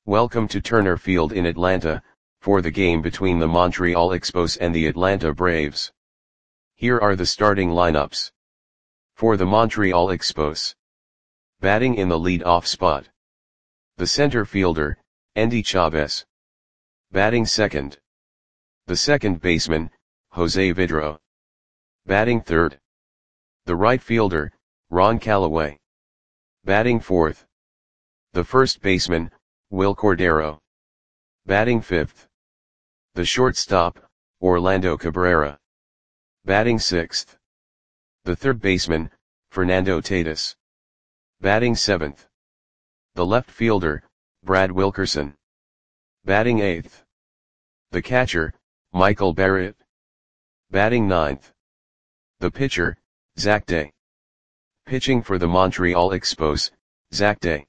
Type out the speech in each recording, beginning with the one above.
Welcome to Turner Field in Atlanta, for the game between the Montreal Expos and the Atlanta Braves. Here are the starting lineups. For the Montreal Expos. Batting in the lead-off spot. The center fielder, Endy Chavez. Batting second. The second baseman, Jose Vidro. Batting third. The right fielder, Ron Callaway. Batting fourth. The first baseman, Wil Cordero. Batting fifth. The shortstop, Orlando Cabrera. Batting sixth. The third baseman, Fernando Tatis. Batting seventh. The left fielder, Brad Wilkerson. Batting eighth. The catcher, Michael Barrett. Batting ninth. The pitcher, Zach Day. Pitching for the Montreal Expos, Zach Day.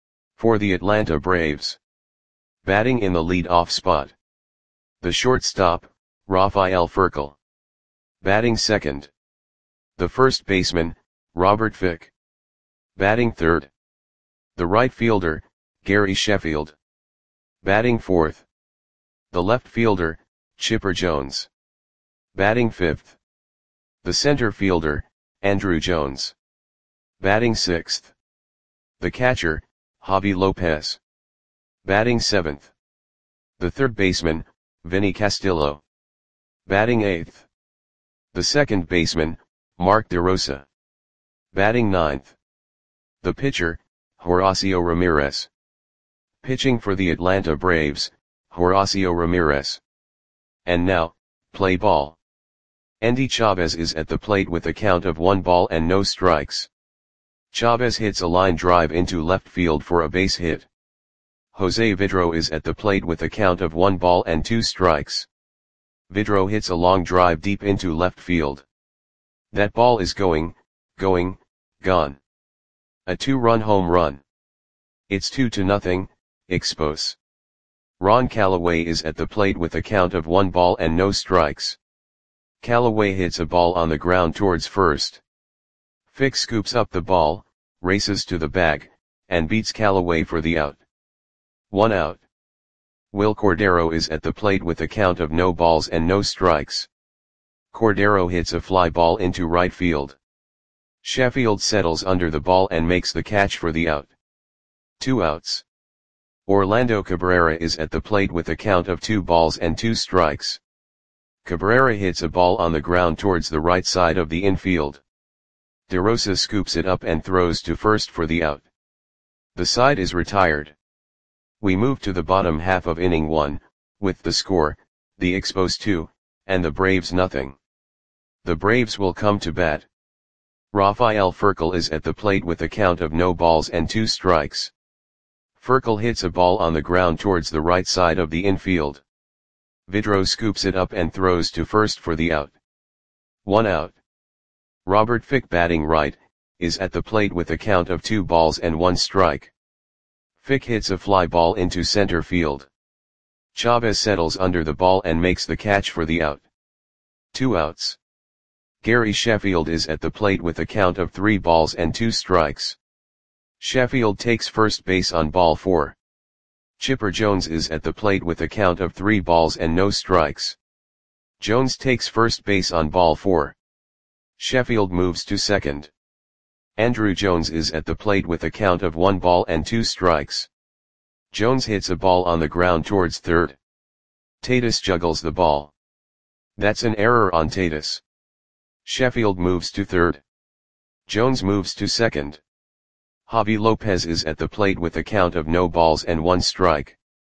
For the Atlanta Braves. Batting in the lead-off spot. The shortstop, Rafael Furcal. Batting second. The first baseman, Robert Fick. Batting third. The right fielder, Gary Sheffield. Batting fourth. The left fielder, Chipper Jones. Batting fifth. The center fielder, Andruw Jones. Batting sixth. The catcher, Javy Lopez. Batting seventh. The third baseman, Vinny Castillo. Batting eighth. The second baseman, Mark DeRosa. Batting ninth. The pitcher, Horacio Ramirez. Pitching for the Atlanta Braves, Horacio Ramirez. And now, play ball. Endy Chavez is at the plate with a count of 1 ball and no strikes. Chavez hits a line drive into left field for a base hit. Jose Vidro is at the plate with a count of 1 ball and 2 strikes. Vidro hits a long drive deep into left field. That ball is gone. A 2-run home run. It's 2-0, Expos. Ron Callaway is at the plate with a count of 1 ball and no strikes. Callaway hits a ball on the ground towards first. Fick scoops up the ball, races to the bag, and beats Callaway for the out. 1 out. Wil Cordero is at the plate with a count of no balls and no strikes. Cordero hits a fly ball into right field. Sheffield settles under the ball and makes the catch for the out. 2 outs. Orlando Cabrera is at the plate with a count of 2 balls and 2 strikes. Cabrera hits a ball on the ground towards the right side of the infield. DeRosa scoops it up and throws to first for the out. The side is retired. We move to the bottom half of inning 1, with the score, the Expos 2, and the Braves nothing. The Braves will come to bat. Rafael Furcal is at the plate with a count of no balls and 2 strikes. Furcal hits a ball on the ground towards the right side of the infield. Vidro scoops it up and throws to first for the out. 1 out. Robert Fick, batting right, is at the plate with a count of 2 balls and 1 strike. Fick hits a fly ball into center field. Chavez settles under the ball and makes the catch for the out. 2 outs. Gary Sheffield is at the plate with a count of 3 balls and 2 strikes. Sheffield takes first base on ball 4. Chipper Jones is at the plate with a count of 3 balls and no strikes. Jones takes first base on ball 4. Sheffield moves to second. Andruw Jones is at the plate with a count of 1 ball and 2 strikes. Jones hits a ball on the ground towards third. Tatis juggles the ball. That's an error on Tatis. Sheffield moves to third. Jones moves to second. Javy Lopez is at the plate with a count of no balls and 1 strike.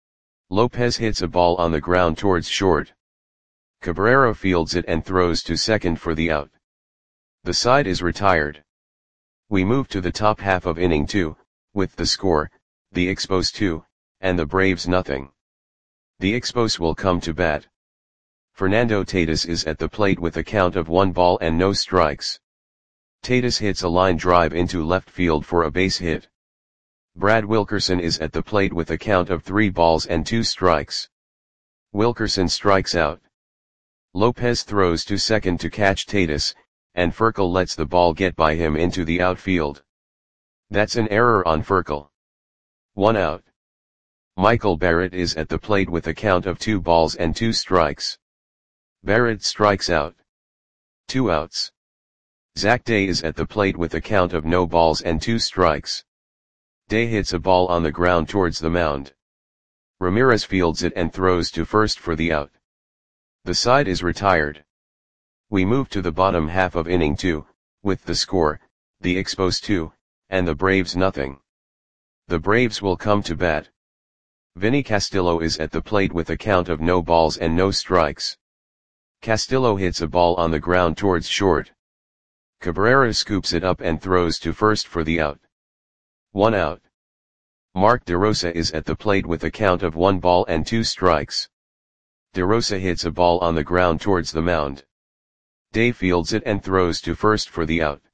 Lopez hits a ball on the ground towards short. Cabrera fields it and throws to second for the out. The side is retired. We move to the top half of inning 2, with the score, the Expos 2, and the Braves nothing. The Expos will come to bat. Fernando Tatis is at the plate with a count of 1 ball and no strikes. Tatis hits a line drive into left field for a base hit. Brad Wilkerson is at the plate with a count of 3 balls and 2 strikes. Wilkerson strikes out. Lopez throws to second to catch Tatis, and Furcal lets the ball get by him into the outfield. That's an error on Furcal. 1 out. Michael Barrett is at the plate with a count of 2 balls and 2 strikes. Barrett strikes out. 2 outs. Zach Day is at the plate with a count of no balls and 2 strikes. Day hits a ball on the ground towards the mound. Ramirez fields it and throws to first for the out. The side is retired. We move to the bottom half of inning 2, with the score, the Expos 2, and the Braves nothing. The Braves will come to bat. Vinny Castillo is at the plate with a count of no balls and no strikes. Castillo hits a ball on the ground towards short. Cabrera scoops it up and throws to first for the out. 1 out. Mark DeRosa is at the plate with a count of 1 ball and 2 strikes. DeRosa hits a ball on the ground towards the mound. Day fields it and throws to first for the out.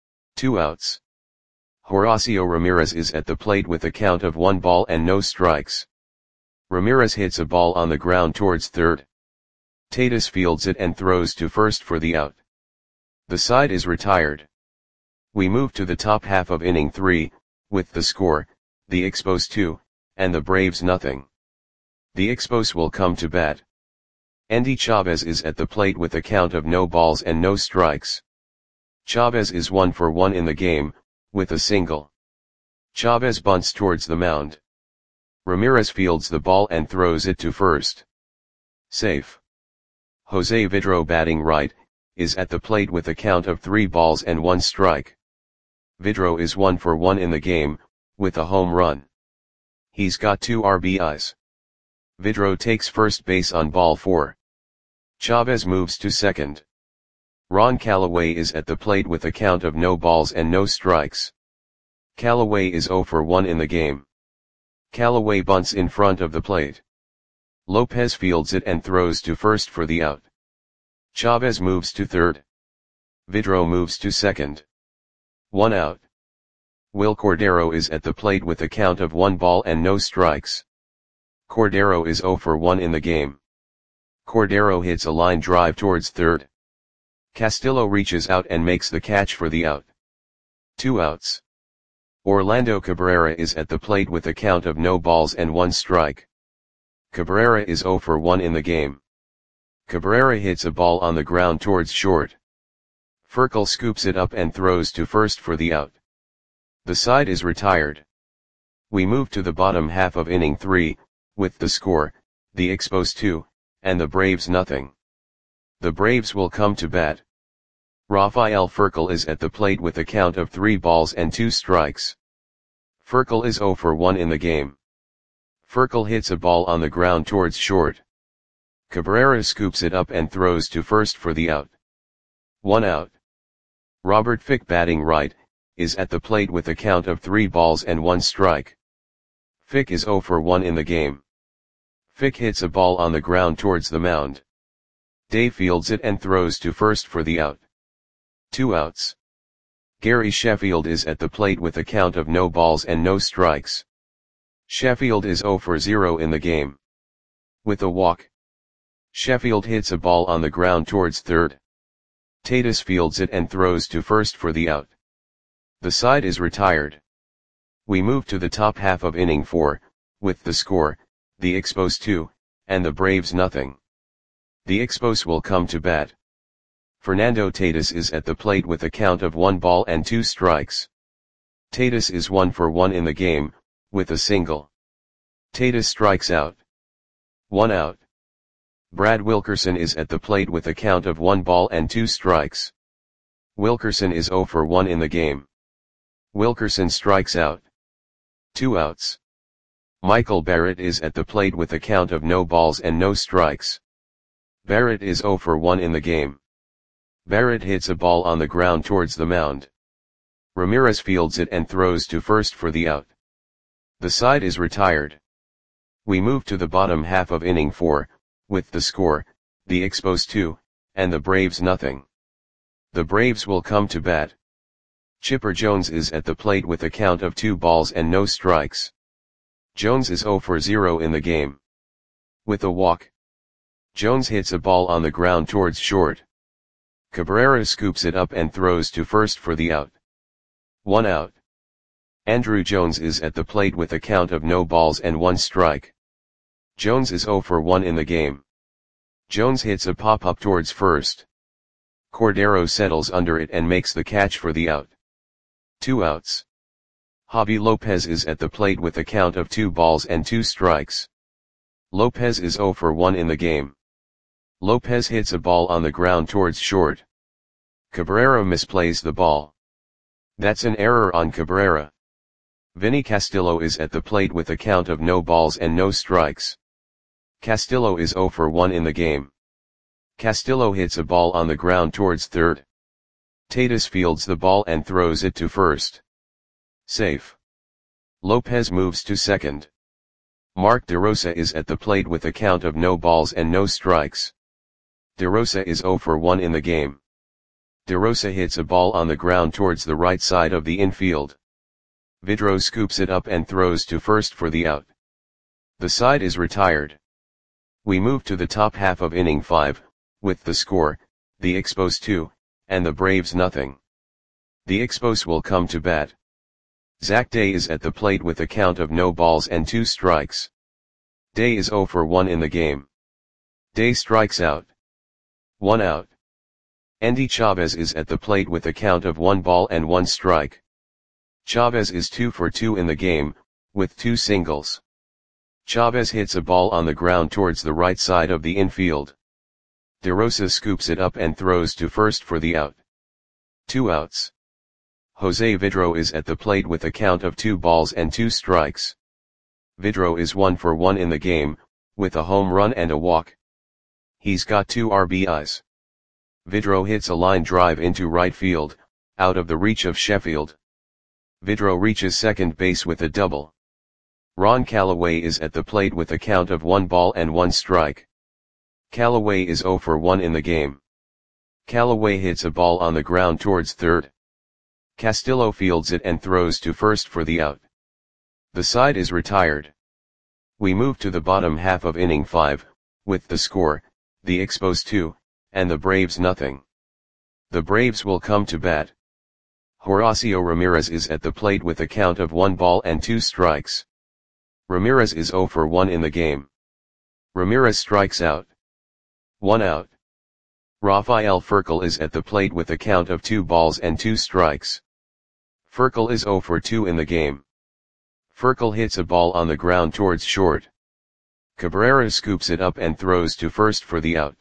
2 outs. Horacio Ramirez is at the plate with a count of 1 ball and no strikes. Ramirez hits a ball on the ground towards third. Tatis fields it and throws to first for the out. The side is retired. We move to the top half of inning 3, with the score, the Expos 2, and the Braves nothing. The Expos will come to bat. Andy Chavez is at the plate with a count of no balls and no strikes. Chavez is 1 for 1 in the game, with a single. Chavez bunts towards the mound. Ramirez fields the ball and throws it to first. Safe. Jose Vidro, batting right, is at the plate with a count of 3 balls and 1 strike. Vidro is 1 for 1 in the game, with a home run. He's got 2 RBIs. Vidro takes first base on ball 4. Chavez moves to second. Ron Callaway is at the plate with a count of no balls and no strikes. Callaway is 0 for 1 in the game. Callaway bunts in front of the plate. Lopez fields it and throws to first for the out. Chavez moves to third. Vidro moves to second. 1 out. Will Cordero is at the plate with a count of 1 ball and no strikes. Cordero is 0 for 1 in the game. Cordero hits a line drive towards third. Castillo reaches out and makes the catch for the out. 2 outs. Orlando Cabrera is at the plate with a count of no balls and 1 strike. Cabrera is 0 for 1 in the game. Cabrera hits a ball on the ground towards short. Furcal scoops it up and throws to first for the out. The side is retired. We move to the bottom half of inning 3, with the score, the Expos 2, and the Braves nothing. The Braves will come to bat. Rafael Furcal is at the plate with a count of 3 balls and 2 strikes. Furcal is 0 for 1 in the game. Furcal hits a ball on the ground towards short. Cabrera scoops it up and throws to first for the out. 1 out. Robert Fick, batting right, is at the plate with a count of 3 balls and 1 strike. Fick is 0 for 1 in the game. Fick hits a ball on the ground towards the mound. Day fields it and throws to first for the out. 2 outs. Gary Sheffield is at the plate with a count of no balls and no strikes. Sheffield is 0 for 0 in the game. With a walk. Sheffield hits a ball on the ground towards third. Tatis fields it and throws to first for the out. The side is retired. We move to the top half of inning 4, with the score, the Expos 2, and the Braves nothing. The Expos will come to bat. Fernando Tatis is at the plate with a count of 1 ball and 2 strikes. Tatis is 1 for 1 in the game, with a single. Tatis strikes out. 1 out. Brad Wilkerson is at the plate with a count of 1 ball and 2 strikes. Wilkerson is 0 for 1 in the game. Wilkerson strikes out. 2 outs. Michael Barrett is at the plate with a count of no balls and no strikes. Barrett is 0 for 1 in the game. Barrett hits a ball on the ground towards the mound. Ramirez fields it and throws to first for the out. The side is retired. We move to the bottom half of inning 4, with the score, the Expos 2, and the Braves nothing. The Braves will come to bat. Chipper Jones is at the plate with a count of 2 balls and no strikes. Jones is 0 for 0 in the game. With a walk. Jones hits a ball on the ground towards short. Cabrera scoops it up and throws to first for the out. 1 out. Andruw Jones is at the plate with a count of no balls and 1 strike. Jones is 0 for 1 in the game. Jones hits a pop-up towards first. Cordero settles under it and makes the catch for the out. 2 outs. Javi Lopez is at the plate with a count of 2 balls and 2 strikes. Lopez is 0 for 1 in the game. Lopez hits a ball on the ground towards short. Cabrera misplays the ball. That's an error on Cabrera. Vinny Castillo is at the plate with a count of no balls and no strikes. Castillo is 0 for 1 in the game. Castillo hits a ball on the ground towards third. Tatis fields the ball and throws it to first. Safe. Lopez moves to second. Mark DeRosa is at the plate with a count of no balls and no strikes. DeRosa is 0 for 1 in the game. DeRosa hits a ball on the ground towards the right side of the infield. Vidro scoops it up and throws to first for the out. The side is retired. We move to the top half of inning 5, with the score, the Expos 2, and the Braves nothing. The Expos will come to bat. Zach Day is at the plate with a count of no balls and 2 strikes. Day is 0 for 1 in the game. Day strikes out. 1 out. Andy Chavez is at the plate with a count of 1 ball and 1 strike. Chavez is 2 for 2 in the game, with 2 singles. Chavez hits a ball on the ground towards the right side of the infield. DeRosa scoops it up and throws to first for the out. 2 outs. Jose Vidro is at the plate with a count of 2 balls and 2 strikes. Vidro is 1 for 1 in the game, with a home run and a walk. He's got 2 RBIs. Vidro hits a line drive into right field, out of the reach of Sheffield. Vidro reaches second base with a double. Ron Callaway is at the plate with a count of 1 ball and 1 strike. Callaway is 0 for 1 in the game. Callaway hits a ball on the ground towards third. Castillo fields it and throws to first for the out. The side is retired. We move to the bottom half of inning 5, with the score, the Expos 2, and the Braves nothing. The Braves will come to bat. Horacio Ramirez is at the plate with a count of 1 ball and 2 strikes. Ramirez is 0 for 1 in the game. Ramirez strikes out. 1 out. Rafael Furcal is at the plate with a count of 2 balls and 2 strikes. Furcal is 0 for 2 in the game. Furcal hits a ball on the ground towards short. Cabrera scoops it up and throws to first for the out.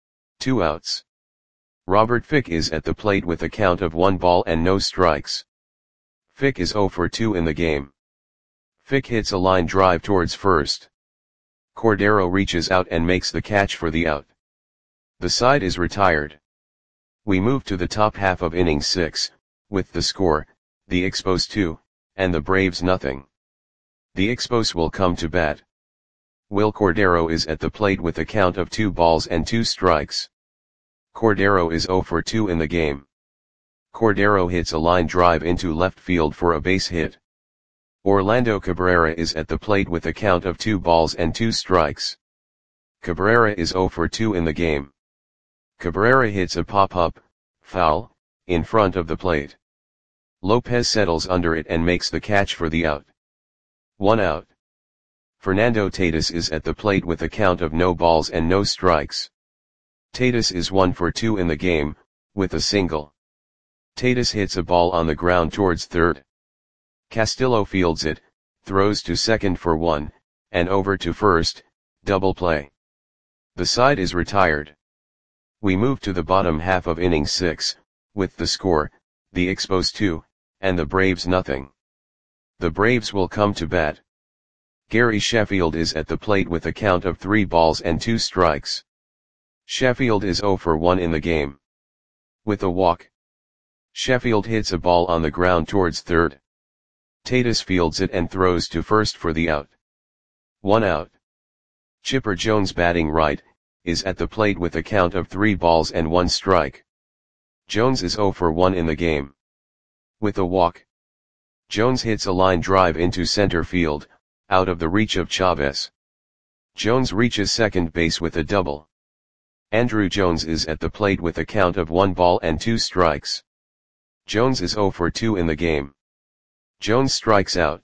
2 outs. Robert Fick is at the plate with a count of 1 ball and no strikes. Fick is 0 for 2 in the game. Fick hits a line drive towards first. Cordero reaches out and makes the catch for the out. The side is retired. We move to the top half of inning 6, with the score, the Expos 2, and the Braves nothing. The Expos will come to bat. Will Cordero is at the plate with a count of 2 balls and 2 strikes. Cordero is 0 for 2 in the game. Cordero hits a line drive into left field for a base hit. Orlando Cabrera is at the plate with a count of 2 balls and 2 strikes. Cabrera is 0 for 2 in the game. Cabrera hits a pop-up, foul, in front of the plate. Lopez settles under it and makes the catch for the out. 1 out. Fernando Tatis is at the plate with a count of no balls and no strikes. Tatis is 1 for 2 in the game, with a single. Tatis hits a ball on the ground towards third. Castillo fields it, throws to second for 1, and over to first, double play. The side is retired. We move to the bottom half of inning 6, with the score, the Expos 2, and the Braves nothing. The Braves will come to bat. Gary Sheffield is at the plate with a count of 3 balls and 2 strikes. Sheffield is 0 for 1 in the game. With a walk. Sheffield hits a ball on the ground towards third. Tatis fields it and throws to first for the out. 1 out. Chipper Jones, batting right, is at the plate with a count of 3 balls and 1 strike. Jones is 0 for 1 in the game. With a walk. Jones hits a line drive into center field, out of the reach of Chavez. Jones reaches second base with a double. Andruw Jones is at the plate with a count of 1 ball and 2 strikes. Jones is 0 for 2 in the game. Jones strikes out.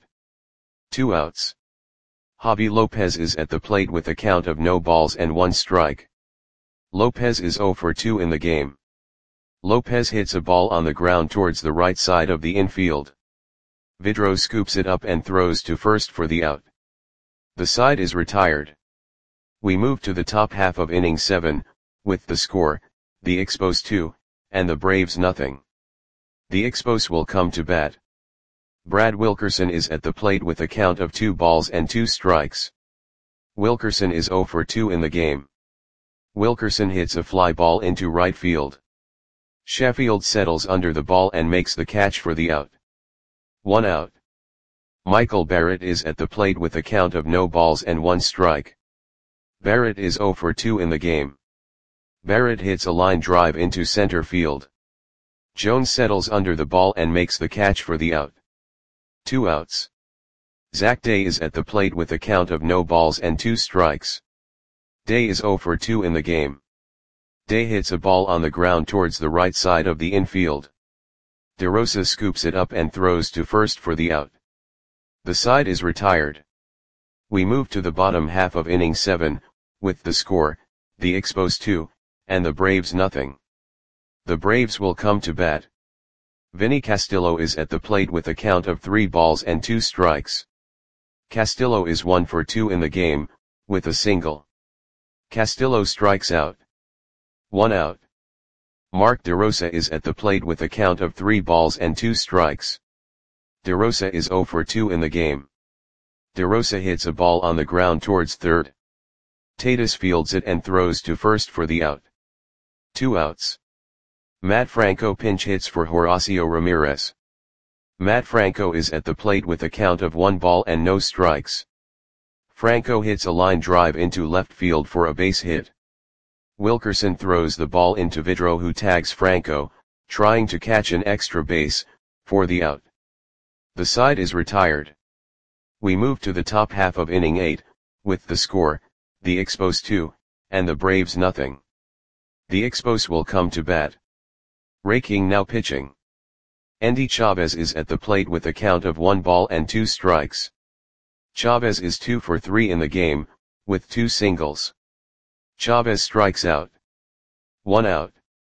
2 outs. Javi Lopez is at the plate with a count of no balls and 1 strike. Lopez is 0 for 2 in the game. Lopez hits a ball on the ground towards the right side of the infield. Vidro scoops it up and throws to first for the out. The side is retired. We move to the top half of inning 7, with the score, the Expos 2, and the Braves nothing. The Expos will come to bat. Brad Wilkerson is at the plate with a count of 2 balls and 2 strikes. Wilkerson is 0 for 2 in the game. Wilkerson hits a fly ball into right field. Sheffield settles under the ball and makes the catch for the out. 1 out. Michael Barrett is at the plate with a count of no balls and 1 strike. Barrett is 0 for 2 in the game. Barrett hits a line drive into center field. Jones settles under the ball and makes the catch for the out. 2 outs. Zach Day is at the plate with a count of no balls and 2 strikes. Day is 0 for 2 in the game. Day hits a ball on the ground towards the right side of the infield. DeRosa scoops it up and throws to first for the out. The side is retired. We move to the bottom half of inning 7, with the score, the Expos 2, and the Braves nothing. The Braves will come to bat. Vinny Castillo is at the plate with a count of 3 balls and 2 strikes. Castillo is 1 for 2 in the game, with a single. Castillo strikes out. 1 out. Mark DeRosa is at the plate with a count of 3 balls and 2 strikes. DeRosa is 0 for 2 in the game. DeRosa hits a ball on the ground towards third. Tatis fields it and throws to first for the out. 2 outs. Matt Franco pinch hits for Horacio Ramirez. Matt Franco is at the plate with a count of 1 ball and no strikes. Franco hits a line drive into left field for a base hit. Wilkerson throws the ball into Vidro, who tags Franco, trying to catch an extra base, for the out. The side is retired. We move to the top half of inning 8, with the score, the Expos 2, and the Braves nothing. The Expos will come to bat. Ray King now pitching. Endy Chavez is at the plate with a count of 1 ball and 2 strikes. Chavez is 2 for 3 in the game, with 2 singles. Chavez strikes out. 1 out.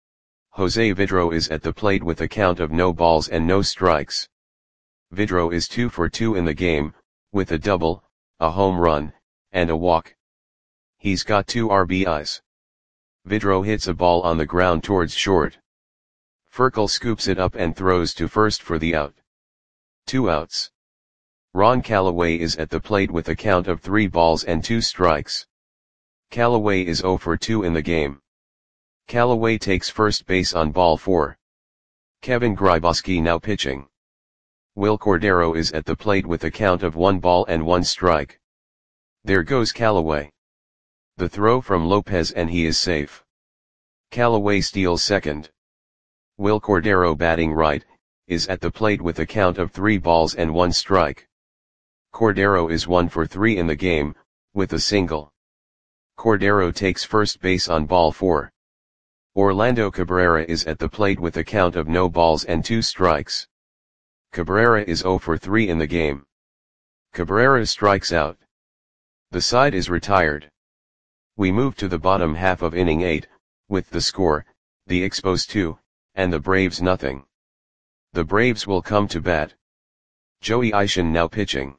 Jose Vidro is at the plate with a count of no balls and no strikes. Vidro is 2 for 2 in the game, with a double, a home run, and a walk. He's got 2 RBIs. Vidro hits a ball on the ground towards short. Furkel scoops it up and throws to first for the out. 2 outs. Ron Callaway is at the plate with a count of 3 balls and 2 strikes. Callaway is 0 for 2 in the game. Callaway takes first base on ball 4. Kevin Grybauski now pitching. Will Cordero is at the plate with a count of 1 ball and 1 strike. There goes Callaway. The throw from Lopez and he is safe. Callaway steals second. Will Cordero, batting right, is at the plate with a count of 3 balls and 1 strike. Cordero is 1 for 3 in the game, with a single. Cordero takes first base on ball 4. Orlando Cabrera is at the plate with a count of no balls and 2 strikes. Cabrera is 0 for 3 in the game. Cabrera strikes out. The side is retired. We move to the bottom half of inning 8, with the score, the Expos 2, and the Braves nothing. The Braves will come to bat. Joey Ishon now pitching.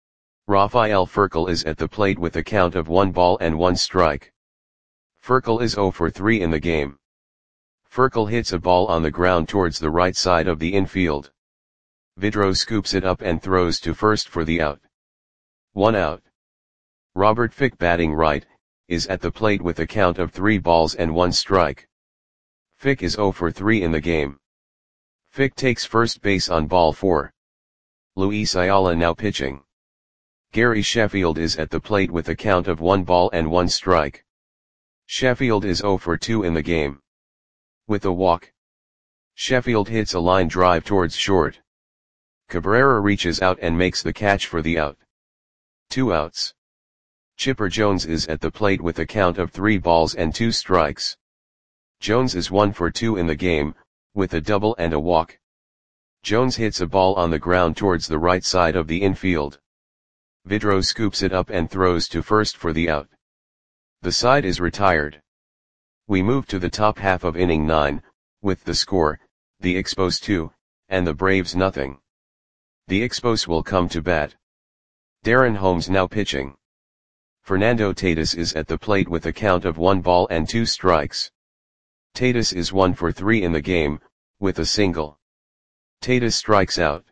Rafael Furcal is at the plate with a count of 1 ball and 1 strike. Furcal is 0 for 3 in the game. Furcal hits a ball on the ground towards the right side of the infield. Vidro scoops it up and throws to first for the out. 1 out. Robert Fick, batting right, is at the plate with a count of 3 balls and 1 strike. Fick is 0 for 3 in the game. Fick takes first base on ball 4. Luis Ayala now pitching. Gary Sheffield is at the plate with a count of 1 ball and 1 strike. Sheffield is 0 for 2 in the game. With a walk. Sheffield hits a line drive towards short. Cabrera reaches out and makes the catch for the out. 2 outs. Chipper Jones is at the plate with a count of 3 balls and 2 strikes. Jones is 1 for 2 in the game, with a double and a walk. Jones hits a ball on the ground towards the right side of the infield. Vidro scoops it up and throws to first for the out. The side is retired. We move to the top half of inning 9, with the score, the Expos 2, and the Braves nothing. The Expos will come to bat. Darren Holmes now pitching. Fernando Tatis is at the plate with a count of 1 ball and 2 strikes. Tatis is 1 for 3 in the game, with a single. Tatis strikes out.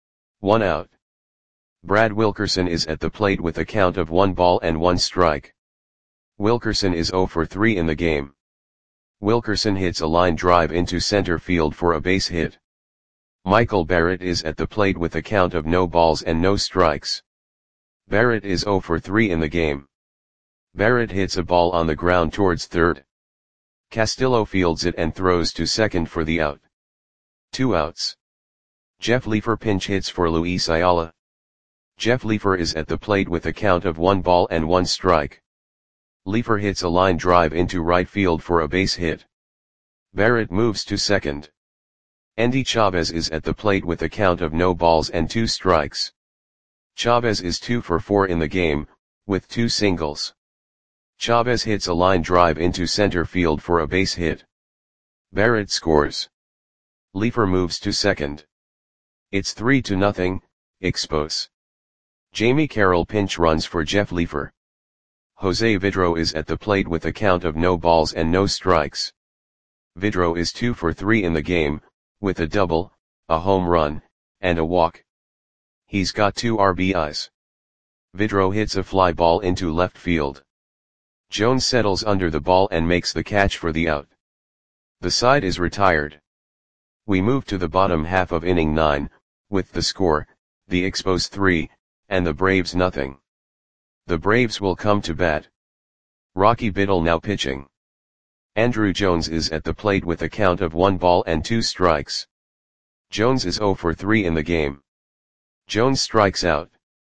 1 out. Brad Wilkerson is at the plate with a count of 1 ball and 1 strike. Wilkerson is 0 for 3 in the game. Wilkerson hits a line drive into center field for a base hit. Michael Barrett is at the plate with a count of no balls and no strikes. Barrett is 0 for 3 in the game. Barrett hits a ball on the ground towards third. Castillo fields it and throws to second for the out. 2 outs. Jeff Leefer pinch hits for Luis Ayala. Jeff Leefer is at the plate with a count of 1 ball and 1 strike. Leefer hits a line drive into right field for a base hit. Barrett moves to second. Endy Chavez is at the plate with a count of no balls and 2 strikes. Chavez is 2 for 4 in the game, with 2 singles. Chavez hits a line drive into center field for a base hit. Barrett scores. Leefer moves to second. It's 3-0, Expos. Jamie Carroll pinch runs for Jeff Leefer. Jose Vidro is at the plate with a count of no balls and no strikes. Vidro is 2 for 3 in the game, with a double, a home run, and a walk. He's got 2 RBIs. Vidro hits a fly ball into left field. Jones settles under the ball and makes the catch for the out. The side is retired. We move to the bottom half of inning 9, with the score, the Expos 3, and the Braves nothing. The Braves will come to bat. Rocky Biddle now pitching. Andrew Jones is at the plate with a count of 1 ball and 2 strikes. Jones is 0 for 3 in the game. Jones strikes out.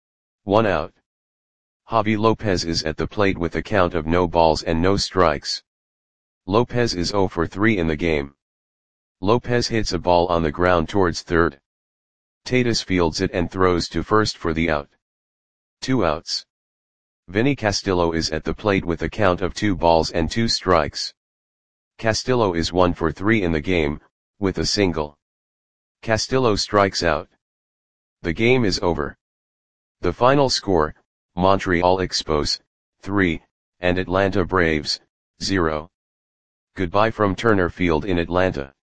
1 out. Javi Lopez is at the plate with a count of no balls and no strikes. Lopez is 0 for 3 in the game. Lopez hits a ball on the ground towards third. Tatis fields it and throws to first for the out. 2 outs. Vinny Castillo is at the plate with a count of 2 balls and 2 strikes. Castillo is 1 for 3 in the game, with a single. Castillo strikes out. The game is over. The final score, Montreal Expos, 3, and Atlanta Braves, 0. Goodbye from Turner Field in Atlanta.